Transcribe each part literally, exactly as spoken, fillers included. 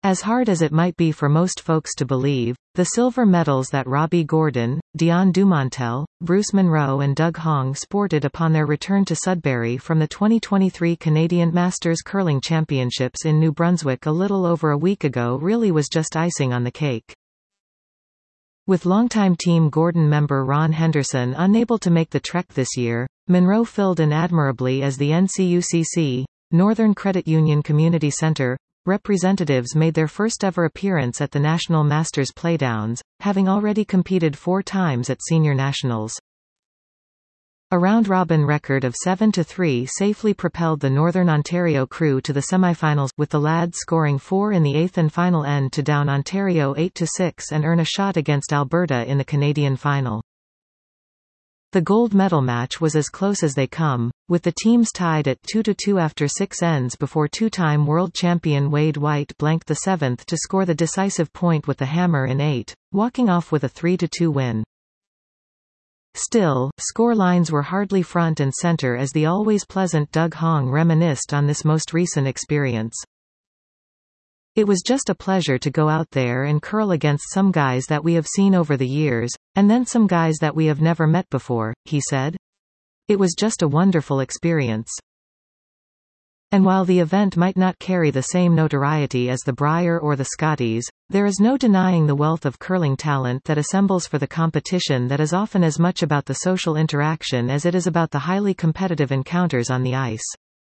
As hard as it might be for most folks to believe, the silver medals that Robbie Gordon, Dion Dumontel, Bruce Munro and Doug Hong sported upon their return to Sudbury from the twenty twenty-three Canadian Masters Curling Championships in New Brunswick a little over a week ago really was just icing on the cake. With longtime Team Gordon member Ron Henderson unable to make the trek this year, Munro filled in admirably as the N C U C C, Northern Credit Union Community Centre, representatives made their first-ever appearance at the National Masters Playdowns, having already competed four times at Senior Nationals. A round-robin record of seven to three safely propelled the Northern Ontario crew to the semifinals, with the lads scoring four in the eighth and final end to down Ontario eight to six and earn a shot against Alberta in the Canadian final. The gold medal match was as close as they come, with the teams tied at two to two after six ends before two-time world champion Wade White blanked the seventh to score the decisive point with the hammer in eight, walking off with a three to two win. Still, score lines were hardly front and center as the always pleasant Doug Hong reminisced on this most recent experience. "It was just a pleasure to go out there and curl against some guys that we have seen over the years, and then some guys that we have never met before," he said. "It was just a wonderful experience." And while the event might not carry the same notoriety as the Brier or the Scotties, there is no denying the wealth of curling talent that assembles for the competition that is often as much about the social interaction as it is about the highly competitive encounters on the ice.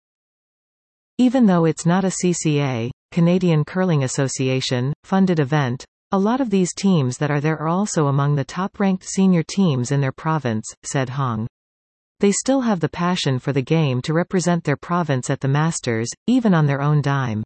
Even though it's not a C C A, Canadian Curling Association, funded event, a lot of these teams that are there are also among the top-ranked senior teams in their province, said Hong. They still have the passion for the game to represent their province at the Masters, even on their own dime.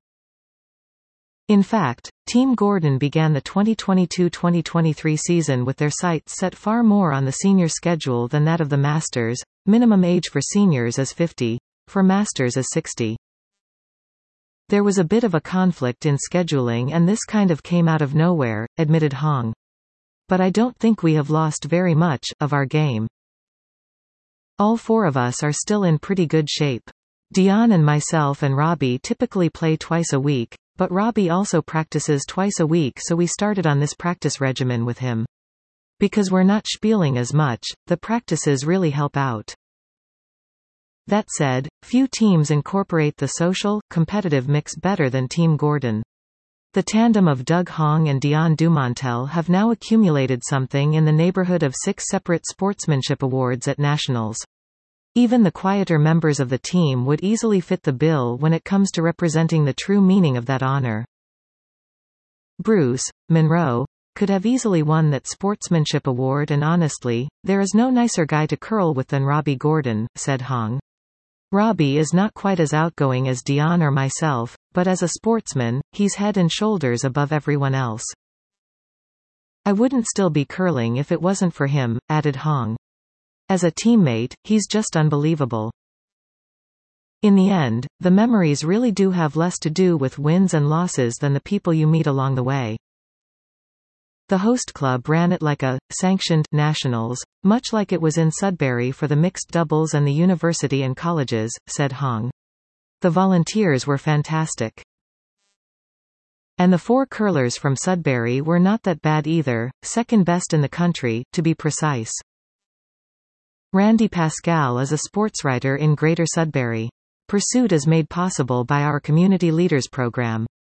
In fact, Team Gordon began the twenty twenty-two twenty twenty-three season with their sights set far more on the senior schedule than that of the Masters. Minimum age for seniors is fifty, for Masters is sixty. "There was a bit of a conflict in scheduling and this kind of came out of nowhere," admitted Hong. "But I don't think we have lost very much of our game. All four of us are still in pretty good shape. Dion and myself and Robbie typically play twice a week, but Robbie also practices twice a week, so we started on this practice regimen with him. Because we're not spieling as much, the practices really help out." That said, few teams incorporate the social, competitive mix better than Team Gordon. The tandem of Doug Hong and Dion Dumontel have now accumulated something in the neighborhood of six separate sportsmanship awards at nationals. Even the quieter members of the team would easily fit the bill when it comes to representing the true meaning of that honor. Bruce Munro could have easily won that sportsmanship award, and honestly, there is no nicer guy to curl with than Robbie Gordon, said Hong. Robbie is not quite as outgoing as Dion or myself, but as a sportsman, he's head and shoulders above everyone else. I wouldn't still be curling if it wasn't for him, added Hong. As a teammate, he's just unbelievable. In the end, the memories really do have less to do with wins and losses than the people you meet along the way. The host club ran it like a sanctioned nationals, much like it was in Sudbury for the mixed doubles and the university and colleges, said Hong. The volunteers were fantastic. And the four curlers from Sudbury were not that bad either, second best in the country, to be precise. Randy Pascal is a sportswriter in Greater Sudbury. Pursuit is made possible by our Community Leaders program.